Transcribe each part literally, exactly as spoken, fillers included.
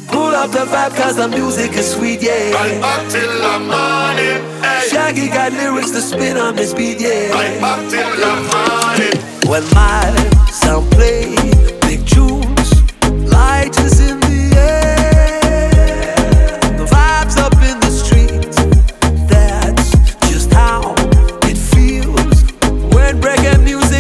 Pull up the vibe cause the music is sweet, yeah. Right back till the morning, hey. Shaggy got lyrics to spin on this beat, yeah. Right back till the morning. When my sound play big tunes, light is in the air, the vibes up in the street. That's just how it feels when reggae music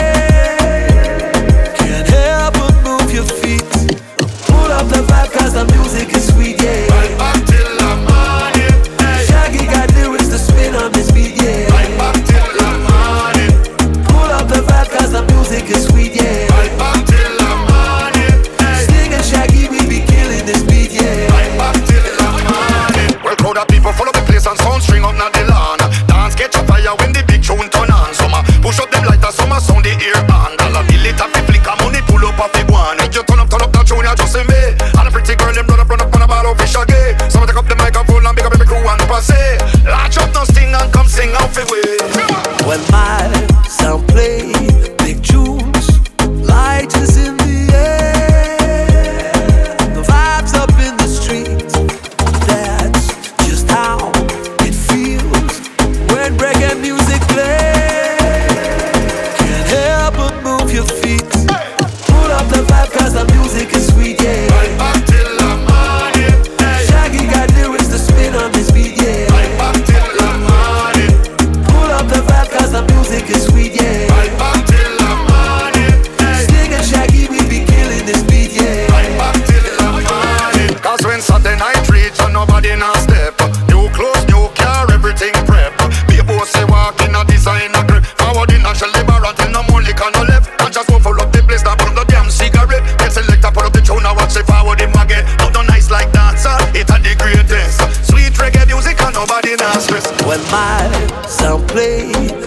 plays. Can't help but move your feet. Pull up the vibe cause the music is sweet, yeah. Right back till the morning, hey. Shaggy got lyrics to spin on this beat, yeah. Right back till the morning. Pull up the vibe cause the music is sweet, yeah. Right back till the morning, hey. Sting and Shaggy, we be killing this beat, yeah. Right back till the morning. Well, crowd of people follow the place and sound string up na the lawn. Dance catch a fire when the big tune turn on. Some a push up them lighters, some a sound the ear on. All of the little flicker money pull up off the guan. And you turn up, turn up that tune, you just in me. And a pretty girl them run up, run up on a ball of fish again. Some take up the microphone and pick up every crew and passe. Latch up no sting and come sing out the way. When my sound play big tunes, light is in the air, the vibes up in the street. That's just how it feels when reggae music plays. Can't help but move your feet. Pull up the vibe cause the music is sweet, yeah. Right back till the morning, hey. Shaggy got lyrics to spin on this beat, yeah. Right back till the morning. Pull up the vibe cause the music is sweet, yeah. Right back till the morning, hey. Sting and Shaggy, we be killing this beat, yeah. Right back till the morning. Cause when Saturday night reach and nobody now step, new clothes, new car, everything prep. People say walk in a designer grip. Forward in a shell bar until no more liquor no left. And just go full up the place, now put up the damn cigarette. Get selector, put up the tune, now watch it forward in my get. Not no nice like dancer, it's a the greatest. Sweet reggae music and nobody now stress. When my sound play